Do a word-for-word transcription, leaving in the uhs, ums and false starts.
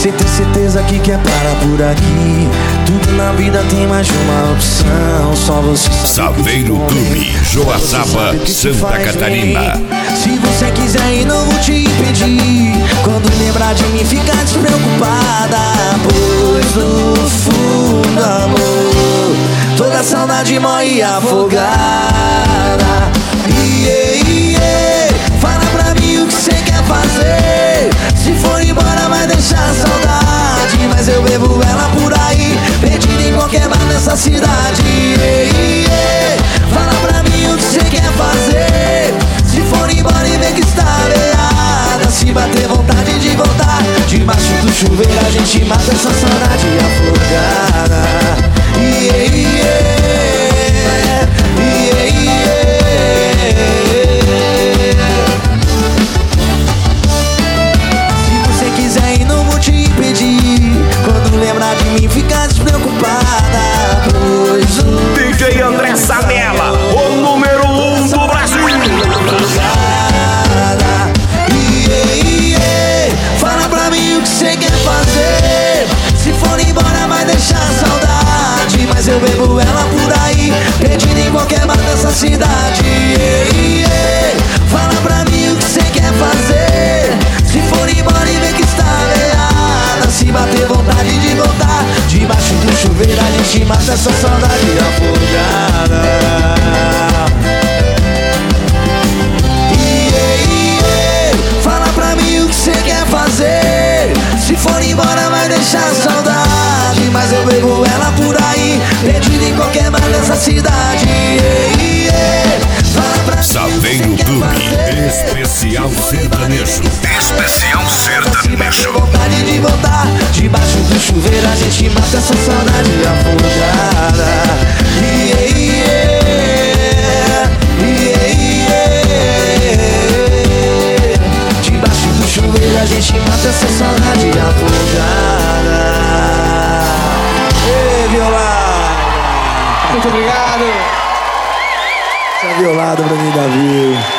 Você tem certeza que quer parar por aqui? Tudo na vida tem mais de uma opção. Só você sabe. Saveiro Clube, Joaçaba, Santa Catarina. Se você quiser ir, não vou te impedir. Quando lembrar de mim, fica despreocupada, pois no fundo, amor, toda saudade morre afogada. Yeah, yeah. Fala pra mim o que cê quer fazer. Se for embora vai deixar saudade, mas eu bebo ela por aí, perdido em qualquer bar dessa cidade. Yeah, yeah. Fala pra mim o que cê quer fazer. Se for embora e ver que está beada, se bater vontade de voltar, debaixo do chuveiro a gente mata essa saudade afogada. Yeah, yeah. Yeah, yeah. Se você quiser ir, não vou te impedir. Quando lembrar de mim, fica despreocupada, pois o D J André Sanella, o número um do Brasil. Fala pra mim o que cê quer fazer. Se for embora vai deixar saudade, mas eu bebo ela por aí, perdido em qualquer bar dessa cidade. Yeah, yeah. Fala pra mim o que cê quer fazer. Se for embora e ver que está veada, se bater vontade de voltar, debaixo do chuveiro a gente mata essa saudade afogada. Se for embora vai deixar saudade, mas eu bebo ela por aí, perdido em qualquer bar dessa cidade. Yeah, yeah. Fala pra Saveiro Clube, especial sertanejo. Especial sertanejo. vontade de voltar, debaixo do chuveiro a gente mata essa saudade afogada. Yeah, yeah. Yeah, yeah. Debaixo do chuveiro a gente mata essa saudade afogada. Ei, Violada! Muito obrigado. Você é Violada, Bruninho Davi.